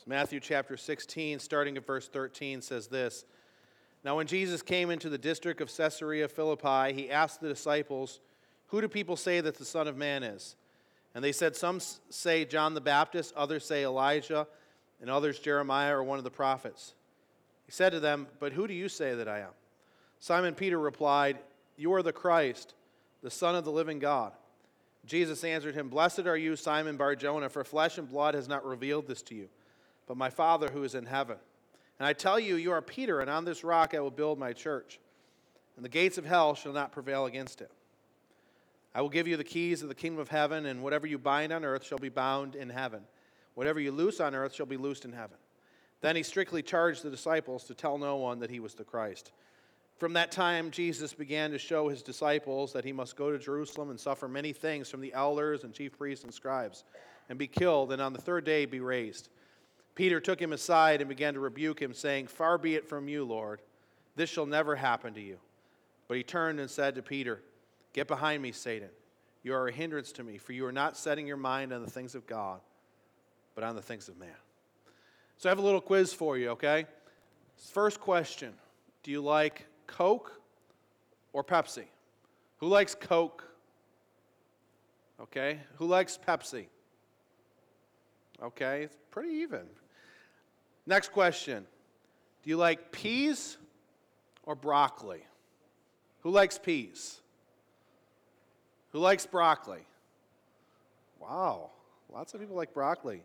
Matthew chapter 16, starting at verse 13, says this. Now when Jesus came into the district of Caesarea Philippi, he asked the disciples, "Who do people say that the Son of Man is?" And they said, "Some say John the Baptist, others say Elijah, and others Jeremiah or one of the prophets." He said to them, "But who do you say that I am?" Simon Peter replied, "You are the Christ, the Son of the living God." Jesus answered him, "Blessed are you, Simon Bar-Jonah, for flesh and blood has not revealed this to you, but my Father who is in heaven. And I tell you, you are Peter, and on this rock I will build my church, and the gates of hell shall not prevail against it. I will give you the keys of the kingdom of heaven, and whatever you bind on earth shall be bound in heaven. Whatever you loose on earth shall be loosed in heaven." Then he strictly charged the disciples to tell no one that he was the Christ. From that time, Jesus began to show his disciples that he must go to Jerusalem and suffer many things from the elders and chief priests and scribes, and be killed, and on the third day be raised. Peter took him aside and began to rebuke him, saying, "Far be it from you, Lord. This shall never happen to you." But he turned and said to Peter, "Get behind me, Satan. You are a hindrance to me, for you are not setting your mind on the things of God, but on the things of man." So I have a little quiz for you, okay? First question, do you like Coke or Pepsi? Who likes Coke? Okay. Who likes Pepsi? Okay, it's pretty even. Next question, do you like peas or broccoli? Who likes peas? Who likes broccoli? Wow, lots of people like broccoli.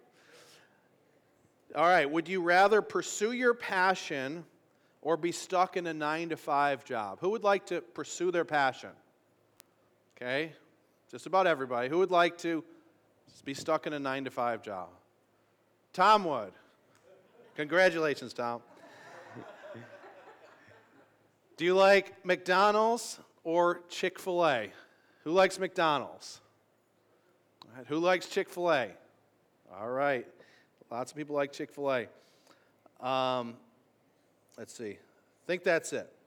All right, would you rather pursue your passion or be stuck in a 9-to-5 job? Who would like to pursue their passion? Okay, just about everybody. Who would like to be stuck in a 9-to-5 job? Tom would. Congratulations, Tom. Do you like McDonald's or Chick-fil-A? Who likes McDonald's? All right, who likes Chick-fil-A? All right. Lots of people like Chick-fil-A. Let's see. I think that's it.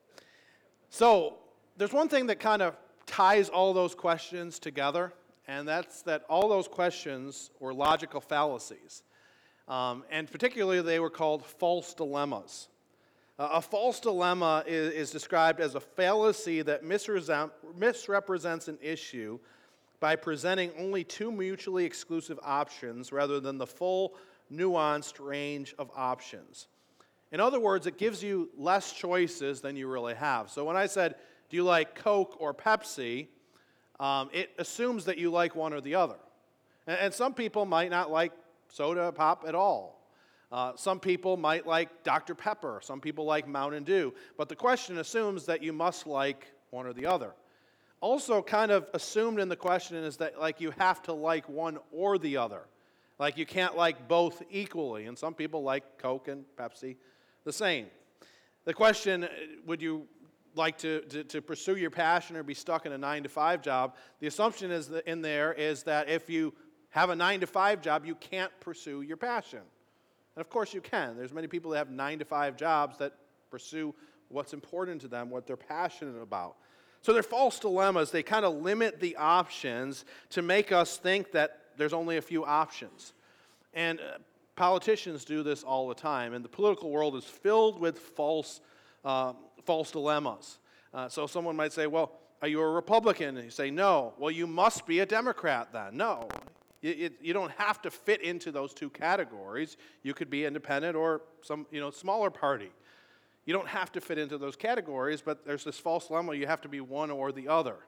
So there's one thing that kind of ties all those questions together, and that's that all those questions were logical fallacies. And particularly they were called false dilemmas. A false dilemma is described as a fallacy that misrepresents an issue by presenting only two mutually exclusive options rather than the full nuanced range of options. In other words, it gives you less choices than you really have. So when I said, do you like Coke or Pepsi, it assumes that you like one or the other. And some people might not like soda pop at all. Some people might like Dr. Pepper. Some people like Mountain Dew. But the question assumes that you must like one or the other. Also kind of assumed in the question is that like you have to like one or the other. Like you can't like both equally, and some people like Coke and Pepsi the same. The question, would you like to pursue your passion or be stuck in a 9-to-5 job? The assumption is that in there is that if you have a 9-to-5 job, you can't pursue your passion. And of course you can. There's many people that have 9-to-5 jobs that pursue what's important to them, what they're passionate about. So they're false dilemmas. They kind of limit the options to make us think that there's only a few options. And politicians do this all the time, and the political world is filled with false dilemmas. So someone might say, well, are you a Republican? And you say, no. Well, you must be a Democrat then. No. You don't have to fit into those two categories. You could be independent or some smaller party. You don't have to fit into those categories, but there's this false dilemma. You have to be one or the other.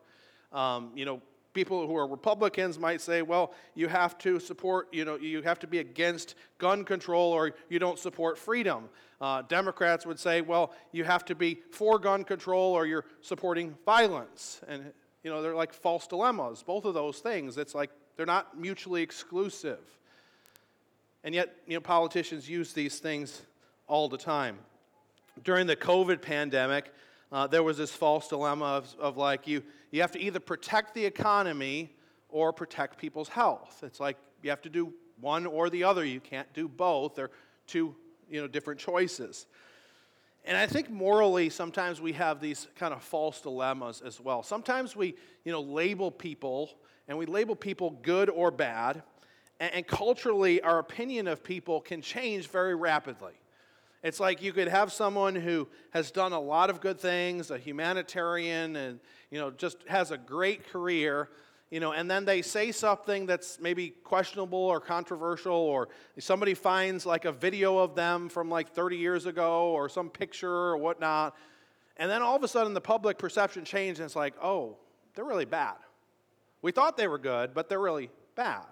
People who are Republicans might say, well, you have to support, you have to be against gun control or you don't support freedom. Democrats would say, well, you have to be for gun control or you're supporting violence. And, they're like false dilemmas. Both of those things, it's like they're not mutually exclusive. And yet, politicians use these things all the time. During the COVID pandemic, there was this false dilemma of like you have to either protect the economy or protect people's health. It's like you have to do one or the other. You can't do both. They're two different choices. And I think morally sometimes we have these kind of false dilemmas as well. Sometimes we label people, and we label people good or bad. And culturally, our opinion of people can change very rapidly. It's like you could have someone who has done a lot of good things, a humanitarian, and just has a great career, and then they say something that's maybe questionable or controversial, or somebody finds like a video of them from like 30 years ago or some picture or whatnot, and then all of a sudden the public perception changes and it's like, oh, they're really bad. We thought they were good, but they're really bad.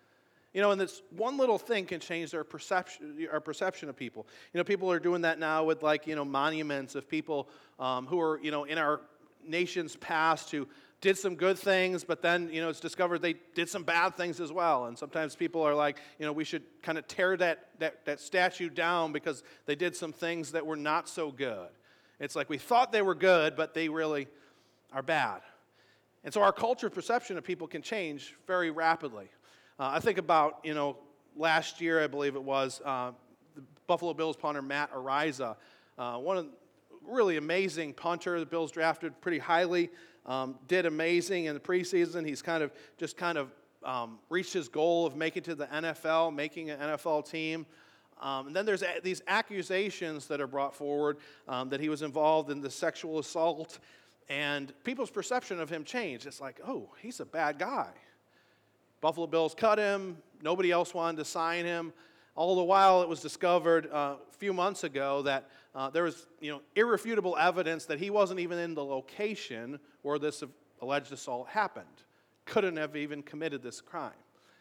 And this one little thing can change our perception of people. People are doing that now with monuments of people who are, in our nation's past who did some good things, but then, it's discovered they did some bad things as well. And sometimes people are like, we should kind of tear that statue down because they did some things that were not so good. It's like we thought they were good, but they really are bad. And so our culture perception of people can change very rapidly. I think about, last year, I believe it was, the Buffalo Bills punter Matt Araiza, one of the really amazing punter. The Bills drafted pretty highly, did amazing in the preseason. He's kind of reached his goal of making to the NFL, making an NFL team. And then there's these accusations that are brought forward that he was involved in the sexual assault, and people's perception of him changed. It's like, oh, he's a bad guy. Buffalo Bills cut him. Nobody else wanted to sign him. All the while, it was discovered a few months ago that there was, irrefutable evidence that he wasn't even in the location where this alleged assault happened. Couldn't have even committed this crime.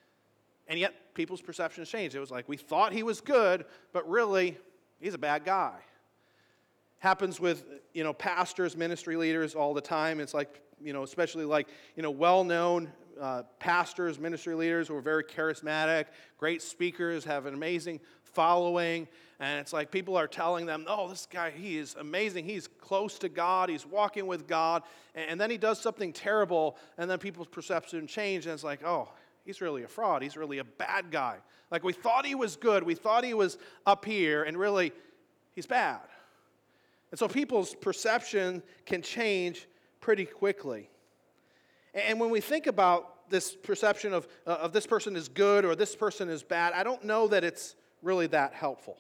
And yet, people's perceptions changed. It was like, we thought he was good, but really, he's a bad guy. Happens with, pastors, ministry leaders all the time. It's like, especially well-known pastors, ministry leaders who are very charismatic, great speakers, have an amazing following, and it's like people are telling them, oh, this guy, he is amazing, he's close to God, he's walking with God, and then he does something terrible, and then people's perception change, and it's like, oh, he's really a fraud, he's really a bad guy. Like we thought he was good, we thought he was up here, and really, he's bad. And so people's perception can change pretty quickly. And when we think about this perception of this person is good or this person is bad, I don't know that it's really that helpful.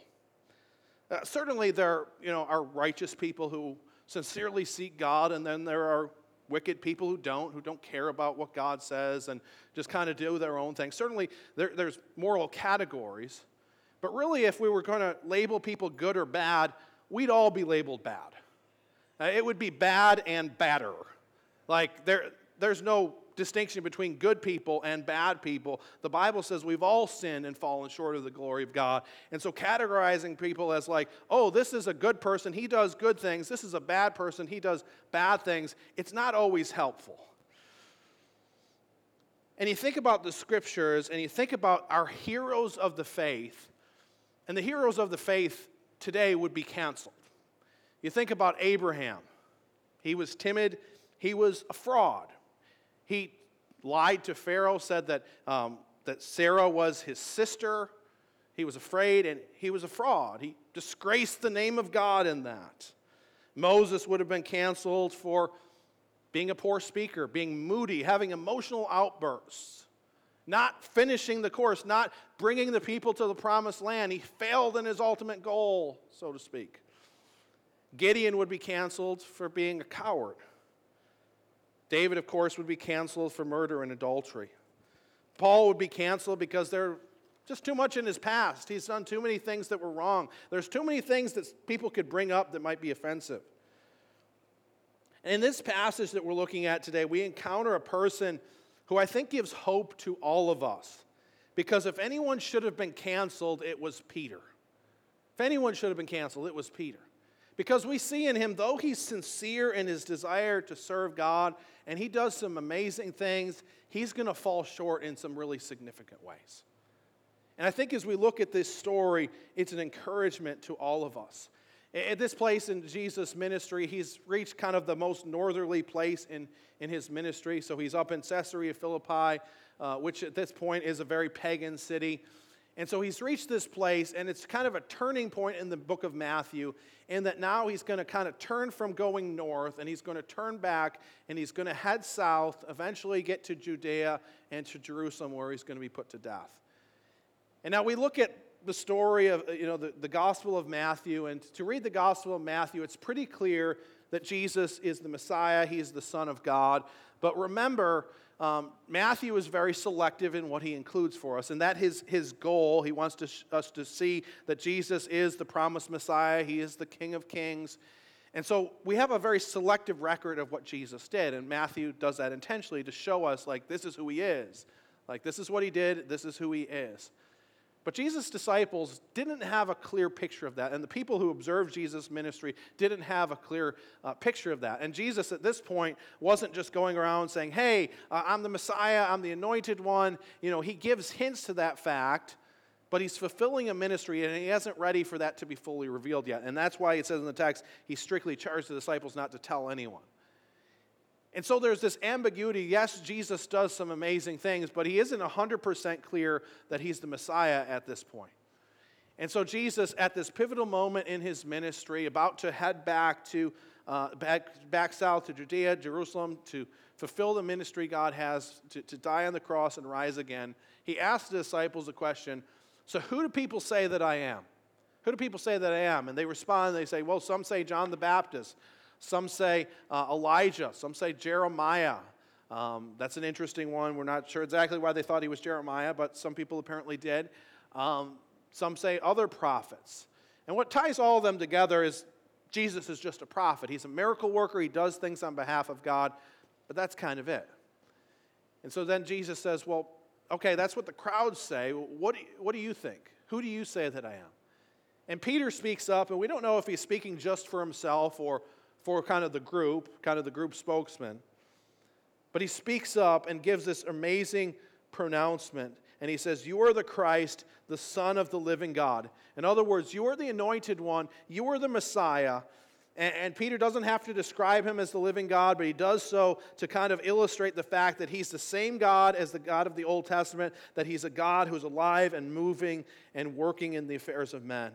Certainly there are righteous people who sincerely seek God, and then there are wicked people who don't care about what God says and just kind of do their own thing. Certainly there's moral categories, but really if we were going to label people good or bad, we'd all be labeled bad. It would be bad and badder. Like there's no distinction between good people and bad people. The Bible says we've all sinned and fallen short of the glory of God. And so categorizing people as like, oh, this is a good person, he does good things. This is a bad person, he does bad things. It's not always helpful. And you think about the scriptures and you think about our heroes of the faith, and the heroes of the faith today would be canceled. You think about Abraham. He was timid. He was a fraud. He lied to Pharaoh, said that Sarah was his sister. He was afraid, and he was a fraud. He disgraced the name of God in that. Moses would have been canceled for being a poor speaker, being moody, having emotional outbursts, not finishing the course, not bringing the people to the promised land. He failed in his ultimate goal, so to speak. Gideon would be canceled for being a coward. David, of course, would be canceled for murder and adultery. Paul would be canceled because there's just too much in his past. He's done too many things that were wrong. There's too many things that people could bring up that might be offensive. And in this passage that we're looking at today, we encounter a person who I think gives hope to all of us. Because if anyone should have been canceled, it was Peter. If anyone should have been canceled, it was Peter. Because we see in him, though he's sincere in his desire to serve God, and he does some amazing things, he's going to fall short in some really significant ways. And I think as we look at this story, it's an encouragement to all of us. At this place in Jesus' ministry, he's reached kind of the most northerly place in his ministry. So he's up in Caesarea Philippi, which at this point is a very pagan city. And so he's reached this place, and it's kind of a turning point in the book of Matthew, in that now he's going to kind of turn from going north, and he's going to turn back, and he's going to head south, eventually get to Judea and to Jerusalem, where he's going to be put to death. And now we look at the story of, the Gospel of Matthew, and to read the Gospel of Matthew, it's pretty clear that Jesus is the Messiah, he is the Son of God. But remember, Matthew is very selective in what he includes for us, and that his goal. He wants us to see that Jesus is the promised Messiah, he is the King of Kings. And so we have a very selective record of what Jesus did, and Matthew does that intentionally to show us, like, this is who he is. Like, this is what he did, this is who he is. But Jesus' disciples didn't have a clear picture of that, and the people who observed Jesus' ministry didn't have a clear picture of that. And Jesus at this point wasn't just going around saying, hey, I'm the Messiah, I'm the anointed one. He gives hints to that fact, but he's fulfilling a ministry, and he isn't ready for that to be fully revealed yet. And that's why it says in the text, he strictly charged the disciples not to tell anyone. And so there's this ambiguity. Yes, Jesus does some amazing things, but he isn't 100% clear that he's the Messiah at this point. And so Jesus, at this pivotal moment in his ministry, about to head back south to Judea, Jerusalem, to fulfill the ministry God has, to die on the cross and rise again, he asked the disciples a question, so who do people say that I am? Who do people say that I am? And they respond, they say, well, some say John the Baptist. Some say Elijah. Some say Jeremiah. That's an interesting one. We're not sure exactly why they thought he was Jeremiah, but some people apparently did. Some say other prophets. And what ties all of them together is Jesus is just a prophet. He's a miracle worker. He does things on behalf of God, but that's kind of it. And so then Jesus says, well, okay, that's what the crowds say. What do you think? Who do you say that I am? And Peter speaks up, and we don't know if he's speaking just for himself or for kind of the group spokesman. But he speaks up and gives this amazing pronouncement. And he says, you are the Christ, the Son of the living God. In other words, you are the anointed one. You are the Messiah. And Peter doesn't have to describe him as the living God, but he does so to kind of illustrate the fact that he's the same God as the God of the Old Testament, that he's a God who's alive and moving and working in the affairs of men.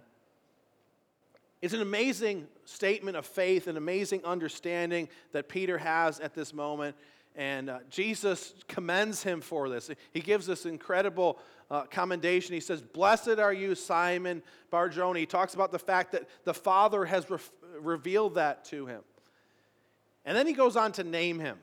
It's an amazing statement of faith, an amazing understanding that Peter has at this moment, and Jesus commends him for this. He gives this incredible commendation. He says, blessed are you, Simon Bar-Jonah. He talks about the fact that the Father has revealed that to him. And then he goes on to name him.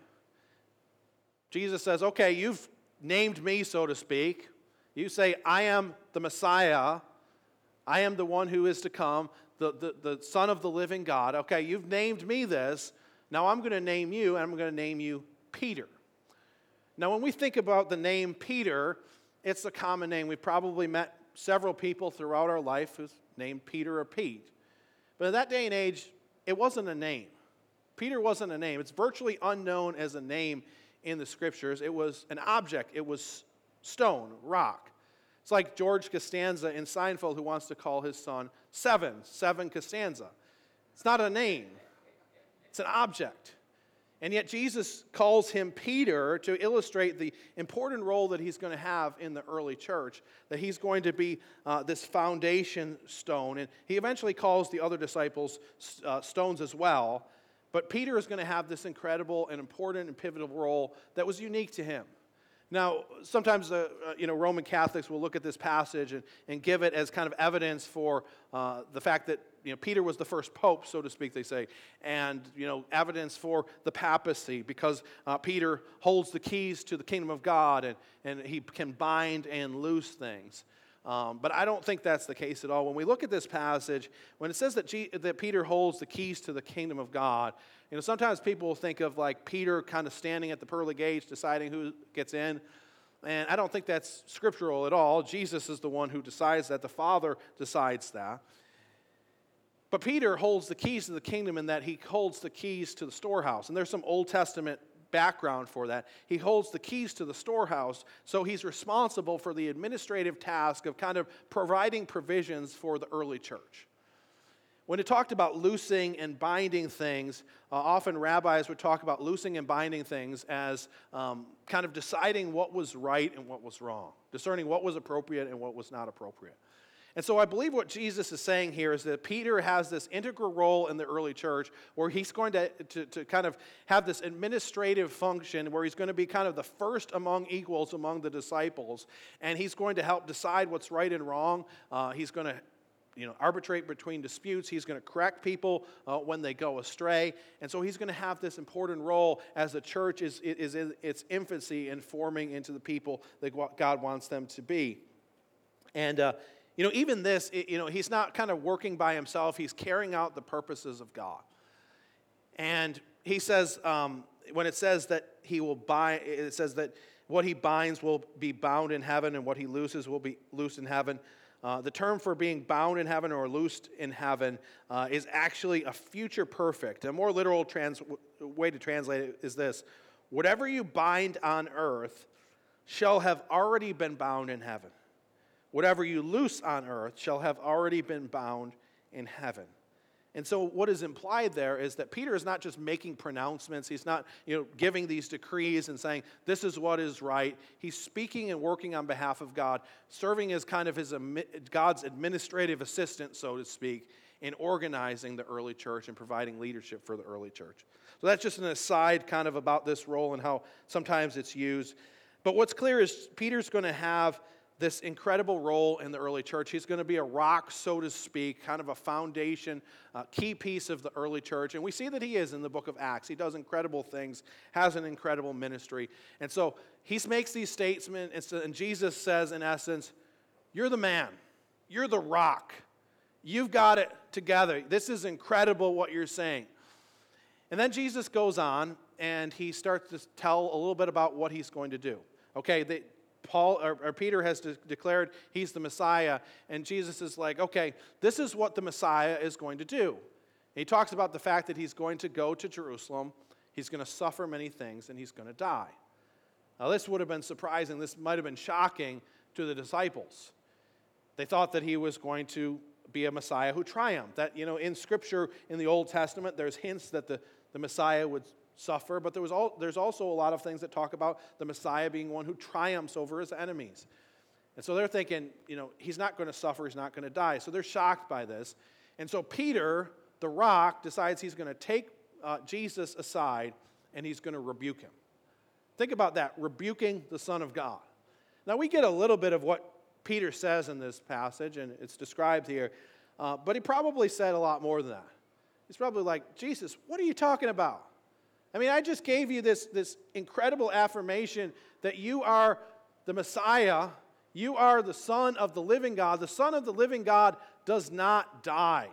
Jesus says, okay, you've named me, so to speak. You say, I am the Messiah. I am the one who is to come. The Son of the living God. Okay, you've named me this. Now I'm going to name you, and I'm going to name you Peter. Now when we think about the name Peter, it's a common name. We've probably met several people throughout our life who's named Peter or Pete. But in that day and age, it wasn't a name. Peter wasn't a name. It's virtually unknown as a name in the Scriptures. It was an object. It was stone, rock. It's like George Costanza in Seinfeld who wants to call his son Seven Costanza. It's not a name. It's an object. And yet Jesus calls him Peter to illustrate the important role that he's going to have in the early church, that he's going to be this foundation stone. And he eventually calls the other disciples stones as well. But Peter is going to have this incredible and important and pivotal role that was unique to him. Now, sometimes Roman Catholics will look at this passage and give it as kind of evidence for the fact that Peter was the first pope, so to speak, they say, and evidence for the papacy because Peter holds the keys to the kingdom of God and he can bind and loose things. But I don't think that's the case at all. When we look at this passage, when it says that Peter holds the keys to the kingdom of God, sometimes people will think of like Peter kind of standing at the pearly gates deciding who gets in. And I don't think that's scriptural at all. Jesus is the one who decides that. The Father decides that. But Peter holds the keys to the kingdom in that he holds the keys to the storehouse. And there's some Old Testament background for that. He holds the keys to the storehouse, so he's responsible for the administrative task of kind of providing provisions for the early church. When it talked about loosing and binding things, often rabbis would talk about loosing and binding things as kind of deciding what was right and what was wrong, discerning what was appropriate and what was not appropriate. And so I believe what Jesus is saying here is that Peter has this integral role in the early church where he's going to kind of have this administrative function where he's going to be kind of the first among equals among the disciples, and he's going to help decide what's right and wrong. He's going to arbitrate between disputes. He's going to correct people when they go astray. And so he's going to have this important role as the church is in its infancy in forming into the people that God wants them to be. And even this, he's not kind of working by himself. He's carrying out the purposes of God. And he says, when it says that he will bind, it says that what he binds will be bound in heaven and what he looses will be loosed in heaven. The term for being bound in heaven or loosed in heaven is actually a future perfect. A more literal way to translate it is this: whatever you bind on earth shall have already been bound in heaven. Whatever you loose on earth shall have already been bound in heaven. And so what is implied there is that Peter is not just making pronouncements. He's not, giving these decrees and saying, this is what is right. He's speaking and working on behalf of God, serving as kind of God's administrative assistant, so to speak, in organizing the early church and providing leadership for the early church. So that's just an aside kind of about this role and how sometimes it's used. But what's clear is Peter's going to have this incredible role in the early church. He's going to be a rock, so to speak, kind of a foundation, key piece of the early church. And we see that he is in the book of Acts. He does incredible things, has an incredible ministry. And so he makes these statements, and Jesus says, in essence, you're the man. You're the rock. You've got it together. This is incredible what you're saying. And then Jesus goes on, and he starts to tell a little bit about what he's going to do. Okay, Peter has declared he's the Messiah, and Jesus is like, okay, this is what the Messiah is going to do. And he talks about the fact that he's going to go to Jerusalem, he's going to suffer many things, and he's going to die. Now, this would have been surprising. This might have been shocking to the disciples. They thought that he was going to be a Messiah who triumphed. That, in Scripture, in the Old Testament, there's hints that the Messiah would suffer, but there's also a lot of things that talk about the Messiah being one who triumphs over his enemies. And so they're thinking, he's not going to suffer, he's not going to die. So they're shocked by this. And so Peter, the rock, decides he's going to take Jesus aside and he's going to rebuke him. Think about that, rebuking the Son of God. Now we get a little bit of what Peter says in this passage, and it's described here, but he probably said a lot more than that. He's probably like, Jesus, what are you talking about? I mean, I just gave you this incredible affirmation that you are the Messiah, you are the Son of the living God. The Son of the living God does not die.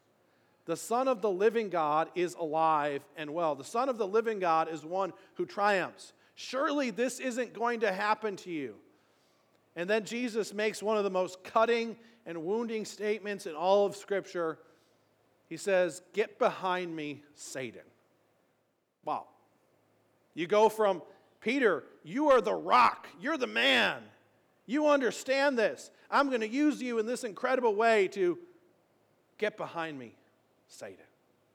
The Son of the living God is alive and well. The Son of the living God is one who triumphs. Surely this isn't going to happen to you. And then Jesus makes one of the most cutting and wounding statements in all of Scripture. He says, "Get behind me, Satan." Wow. You go from, Peter, you are the rock. You're the man. You understand this. I'm going to use you in this incredible way to get behind me, Satan.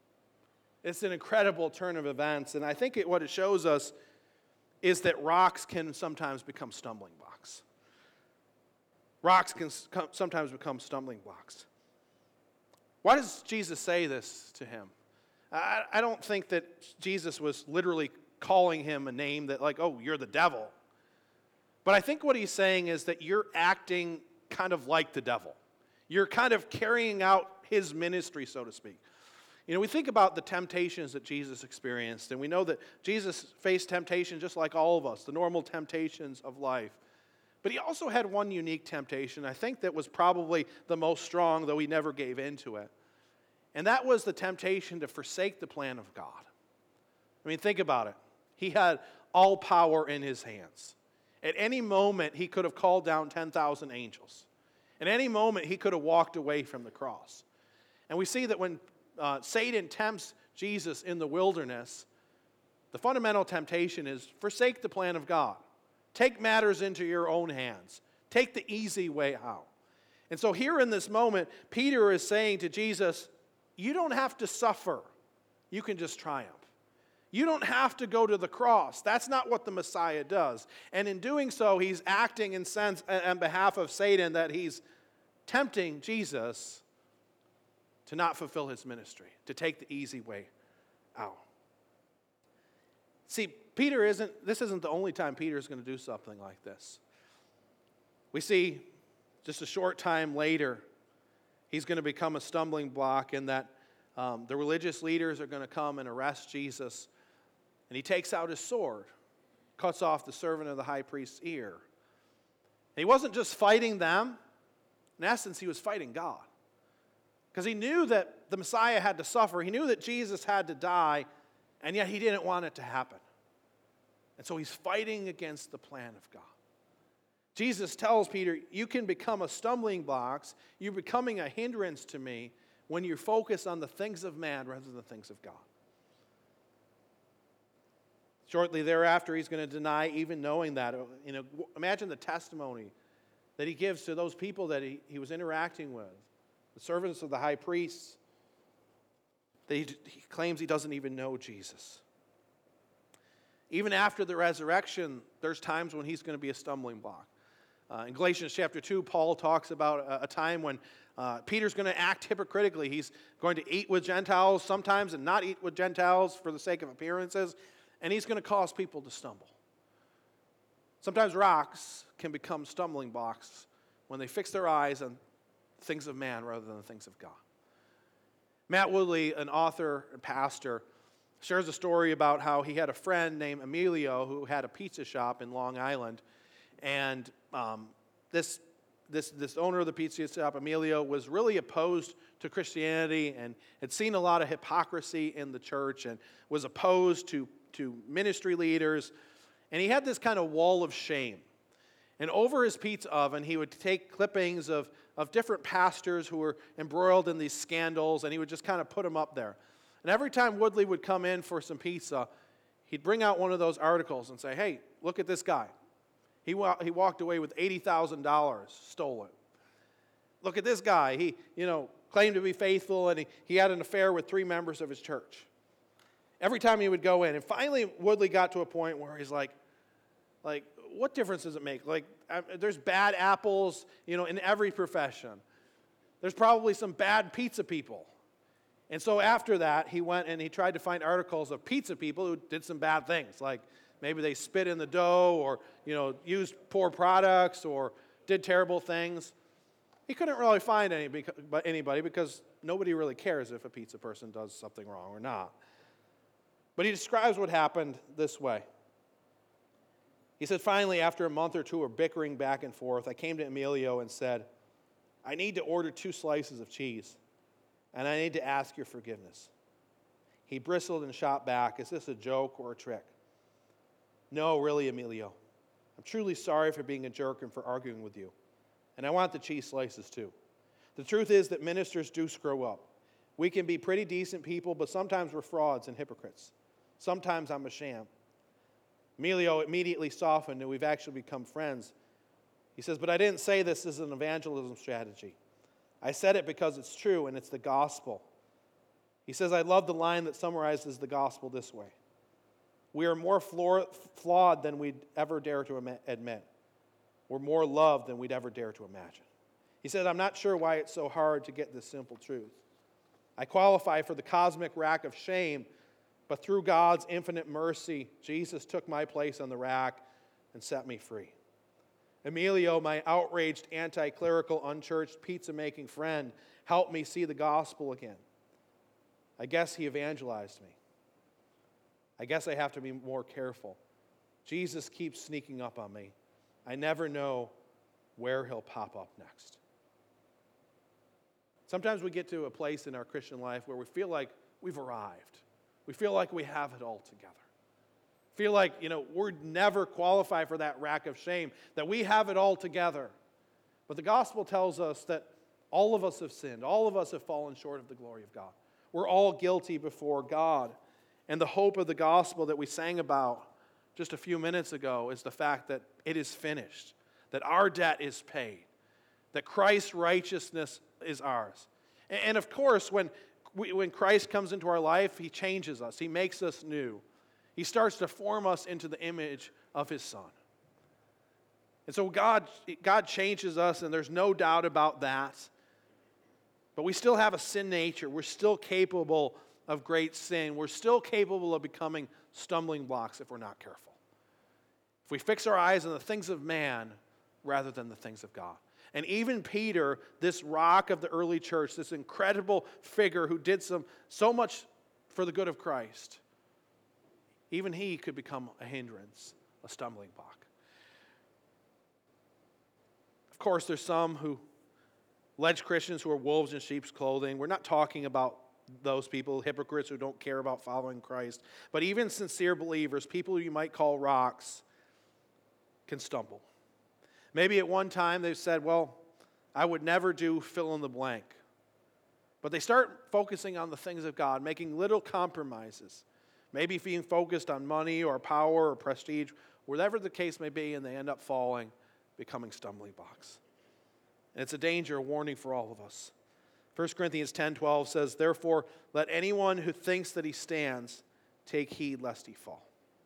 It's an incredible turn of events. And I think what it shows us is that rocks can sometimes become stumbling blocks. Rocks can sometimes become stumbling blocks. Why does Jesus say this to him? I don't think that Jesus was literally calling him a name that like, oh, you're the devil. But I think what he's saying is that you're acting kind of like the devil. You're kind of carrying out his ministry, so to speak. We think about the temptations that Jesus experienced, and we know that Jesus faced temptation just like all of us, the normal temptations of life. But he also had one unique temptation, I think that was probably the most strong, though he never gave in to it. And that was the temptation to forsake the plan of God. I mean, think about it. He had all power in his hands. At any moment, he could have called down 10,000 angels. At any moment, he could have walked away from the cross. And we see that when Satan tempts Jesus in the wilderness, the fundamental temptation is forsake the plan of God. Take matters into your own hands. Take the easy way out. And so here in this moment, Peter is saying to Jesus, you don't have to suffer. You can just triumph. You don't have to go to the cross. That's not what the Messiah does. And in doing so, he's acting in sense on behalf of Satan that he's tempting Jesus to not fulfill his ministry, to take the easy way out. See, this isn't the only time Peter is going to do something like this. We see just a short time later, he's going to become a stumbling block in that the religious leaders are going to come and arrest Jesus, and he takes out his sword, cuts off the servant of the high priest's ear. And he wasn't just fighting them. In essence, he was fighting God. Because he knew that the Messiah had to suffer. He knew that Jesus had to die, and yet he didn't want it to happen. And so he's fighting against the plan of God. Jesus tells Peter, you can become a stumbling block, you're becoming a hindrance to me when you focus on the things of man rather than the things of God. Shortly thereafter, he's going to deny even knowing that. Imagine the testimony that he gives to those people that he was interacting with, the servants of the high priest, that he claims he doesn't even know Jesus. Even after the resurrection, there's times when he's going to be a stumbling block. In Galatians chapter 2, Paul talks about a time when Peter's going to act hypocritically. He's going to eat with Gentiles sometimes and not eat with Gentiles for the sake of appearances, and he's going to cause people to stumble. Sometimes rocks can become stumbling blocks when they fix their eyes on things of man rather than the things of God. Matt Woodley, an author and pastor, shares a story about how he had a friend named Emilio who had a pizza shop in Long Island. And this owner of the pizza shop, Emilio, was really opposed to Christianity and had seen a lot of hypocrisy in the church and was opposed to ministry leaders. And he had this kind of wall of shame. And over his pizza oven, he would take clippings of different pastors who were embroiled in these scandals, and he would just kind of put them up there. And every time Woodley would come in for some pizza, he'd bring out one of those articles and say, hey, look at this guy. He walked away with $80,000 stolen. Look at this guy. He, claimed to be faithful, and he had an affair with 3 members of his church. Every time he would go in. And finally, Woodley got to a point where he's like, what difference does it make? There's bad apples, in every profession. There's probably some bad pizza people. And so after that, he went and he tried to find articles of pizza people who did some bad things, like maybe they spit in the dough or, used poor products or did terrible things. He couldn't really find anybody because nobody really cares if a pizza person does something wrong or not. But he describes what happened this way. He said, finally, after a month or two of bickering back and forth, I came to Emilio and said, I need to order 2 slices of cheese, and I need to ask your forgiveness. He bristled and shot back, is this a joke or a trick? No, really, Emilio. I'm truly sorry for being a jerk and for arguing with you. And I want the cheese slices too. The truth is that ministers do screw up. We can be pretty decent people, but sometimes we're frauds and hypocrites. Sometimes I'm a sham. Emilio immediately softened, and we've actually become friends. He says, but I didn't say this as an evangelism strategy. I said it because it's true, and it's the gospel. He says, I love the line that summarizes the gospel this way. We are more flawed than we'd ever dare to admit. We're more loved than we'd ever dare to imagine. He said, I'm not sure why it's so hard to get this simple truth. I qualify for the cosmic rack of shame, but through God's infinite mercy, Jesus took my place on the rack and set me free. Emilio, my outraged, anti-clerical, unchurched, pizza-making friend, helped me see the gospel again. I guess he evangelized me. I guess I have to be more careful. Jesus keeps sneaking up on me. I never know where he'll pop up next. Sometimes we get to a place in our Christian life where we feel like we've arrived. We feel like we have it all together. Feel like, we're never qualify for that rack of shame, that we have it all together. But the gospel tells us that all of us have sinned. All of us have fallen short of the glory of God. We're all guilty before God. And the hope of the gospel that we sang about just a few minutes ago is the fact that it is finished, that our debt is paid, that Christ's righteousness is ours. And of course, when Christ comes into our life, he changes us. He makes us new. He starts to form us into the image of his Son. And so God changes us, and there's no doubt about that. But we still have a sin nature. We're still capable of great sin. We're still capable of becoming stumbling blocks if we're not careful. If we fix our eyes on the things of man rather than the things of God. And even Peter, this rock of the early church, this incredible figure who did so much for the good of Christ, even he could become a hindrance, a stumbling block. Of course, there's some who alleged Christians who are wolves in sheep's clothing. We're not talking about those people, hypocrites who don't care about following Christ. But even sincere believers, people you might call rocks, can stumble. Maybe at one time they've said, well, I would never do fill in the blank. But they start focusing on the things of God, making little compromises. Maybe being focused on money or power or prestige, whatever the case may be, and they end up falling, becoming stumbling blocks. And it's a danger, a warning for all of us. 1 Corinthians 10:12 says, therefore, let anyone who thinks that he stands take heed lest he fall.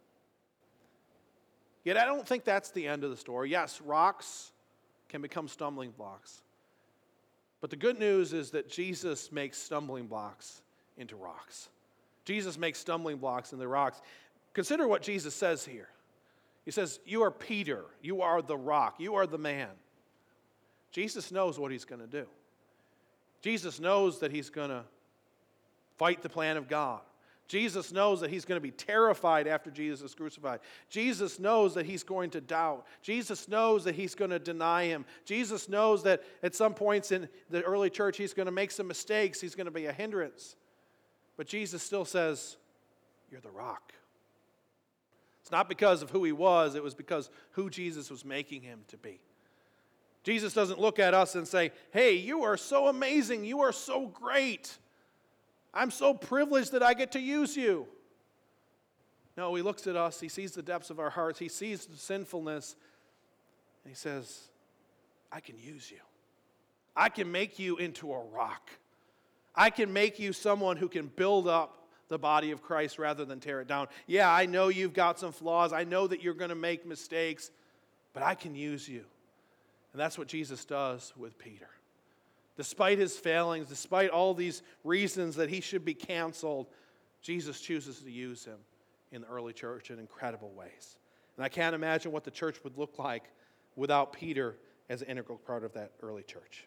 Yet I don't think that's the end of the story. Yes, rocks can become stumbling blocks. But the good news is that Jesus makes stumbling blocks into rocks. Jesus makes stumbling blocks into rocks. Consider what Jesus says here. He says, you are Peter. You are the rock. You are the man. Jesus knows what he's going to do. Jesus knows that he's going to fight the plan of God. Jesus knows that he's going to be terrified after Jesus is crucified. Jesus knows that he's going to doubt. Jesus knows that he's going to deny him. Jesus knows that at some points in the early church he's going to make some mistakes. He's going to be a hindrance. But Jesus still says, you're the rock. It's not because of who he was. It was because who Jesus was making him to be. Jesus doesn't look at us and say, hey, you are so amazing. You are so great. I'm so privileged that I get to use you. No, he looks at us. He sees the depths of our hearts. He sees the sinfulness. And he says, I can use you. I can make you into a rock. I can make you someone who can build up the body of Christ rather than tear it down. Yeah, I know you've got some flaws. I know that you're going to make mistakes, but I can use you. And that's what Jesus does with Peter. Despite his failings, despite all these reasons that he should be canceled, Jesus chooses to use him in the early church in incredible ways. And I can't imagine what the church would look like without Peter as an integral part of that early church.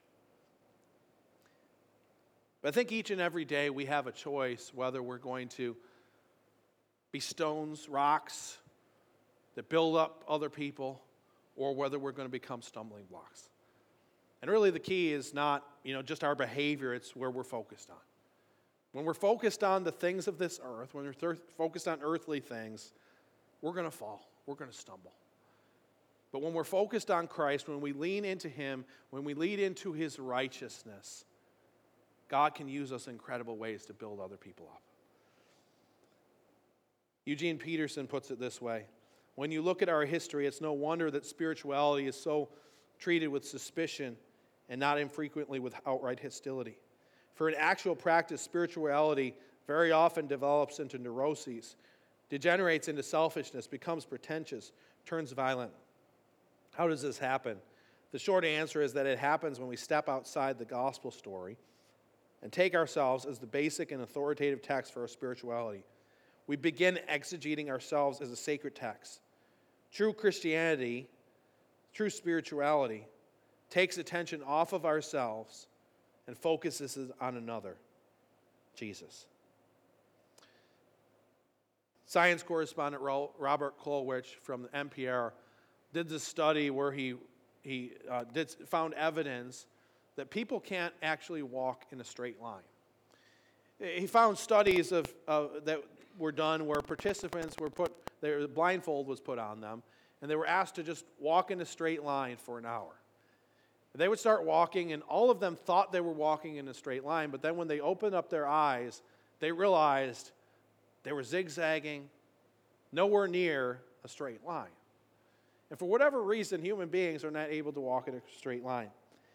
But I think each and every day we have a choice whether we're going to be stones, rocks that build up other people, or whether we're going to become stumbling blocks. And really the key is not, just our behavior, it's where we're focused on. When we're focused on the things of this earth, when we're focused on earthly things, we're going to fall, we're going to stumble. But when we're focused on Christ, when we lean into him, when we lead into his righteousness, God can use us in incredible ways to build other people up. Eugene Peterson puts it this way: when you look at our history, it's no wonder that spirituality is so treated with suspicion and not infrequently with outright hostility. For in actual practice, spirituality very often develops into neuroses, degenerates into selfishness, becomes pretentious, turns violent. How does this happen? The short answer is that it happens when we step outside the gospel story and take ourselves as the basic and authoritative text for our spirituality. We begin exegeting ourselves as a sacred text. True Christianity, true spirituality, takes attention off of ourselves and focuses on another, Jesus. Science correspondent Robert Krulwich from the NPR did this study where he found evidence that people can't actually walk in a straight line. He found studies that were done where participants were their blindfold was put on them, and they were asked to just walk in a straight line for an hour. They would start walking, and all of them thought they were walking in a straight line, but then when they opened up their eyes, they realized they were zigzagging, nowhere near a straight line. And for whatever reason, human beings are not able to walk in a straight line.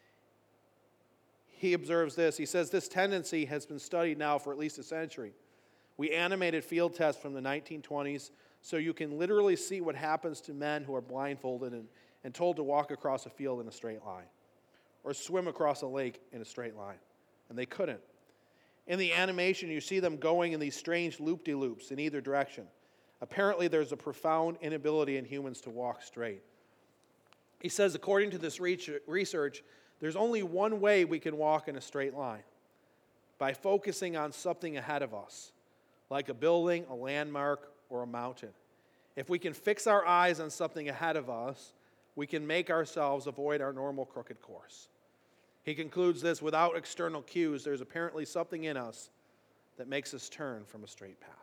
He observes this. He says, this tendency has been studied now for at least a century. We animated field tests from the 1920s so you can literally see what happens to men who are blindfolded and told to walk across a field in a straight line or swim across a lake in a straight line, and they couldn't. In the animation, you see them going in these strange loop-de-loops in either direction. Apparently, there's a profound inability in humans to walk straight. He says, according to this research, there's only one way we can walk in a straight line, by focusing on something ahead of us, like a building, a landmark, or a mountain. If we can fix our eyes on something ahead of us, we can make ourselves avoid our normal crooked course. He concludes this, without external cues, there's apparently something in us that makes us turn from a straight path.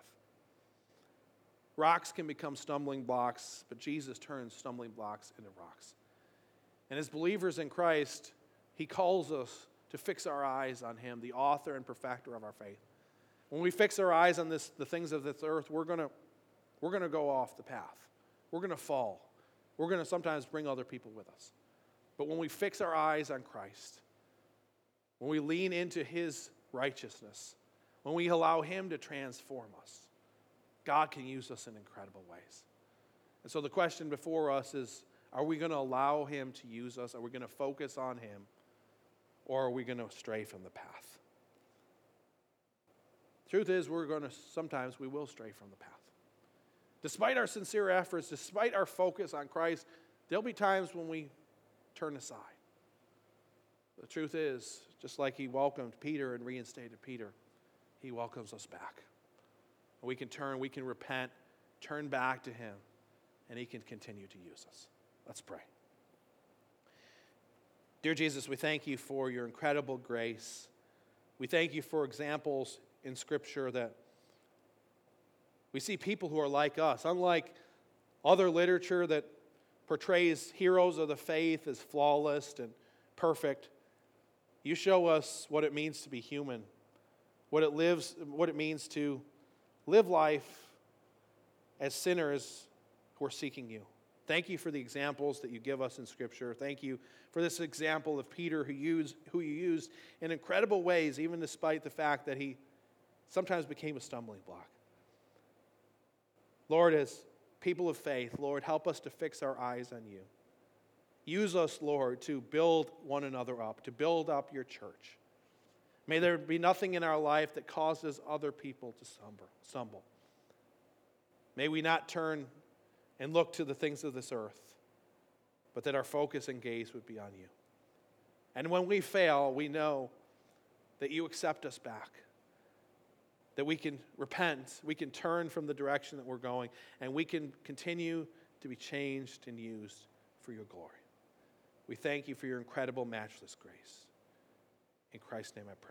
Rocks can become stumbling blocks, but Jesus turns stumbling blocks into rocks. And as believers in Christ, he calls us to fix our eyes on him, the author and perfecter of our faith. When we fix our eyes on the things of this earth, we're going to go off the path. We're going to fall. We're going to sometimes bring other people with us. But when we fix our eyes on Christ, when we lean into his righteousness, when we allow him to transform us, God can use us in incredible ways. And so the question before us is, are we going to allow him to use us? Are we going to focus on him? Or are we going to stray from the path? Truth is, sometimes we will stray from the path. Despite our sincere efforts, despite our focus on Christ, there'll be times when we turn aside. The truth is, just like he welcomed Peter and reinstated Peter, he welcomes us back. We can turn, we can repent, turn back to him, and he can continue to use us. Let's pray. Dear Jesus, we thank you for your incredible grace. We thank you for examples in Scripture that we see people who are like us, unlike other literature that portrays heroes of the faith as flawless and perfect. You show us what it means to be human, what it means to live life as sinners who are seeking you. Thank you for the examples that you give us in Scripture. Thank you for this example of Peter who you used in incredible ways, even despite the fact that he sometimes became a stumbling block. Lord, as people of faith, Lord, help us to fix our eyes on you. Use us, Lord, to build one another up, to build up your church. May there be nothing in our life that causes other people to stumble. May we not turn and look to the things of this earth, but that our focus and gaze would be on you. And when we fail, we know that you accept us back, that we can repent, we can turn from the direction that we're going, and we can continue to be changed and used for your glory. We thank you for your incredible, matchless grace. In Christ's name I pray.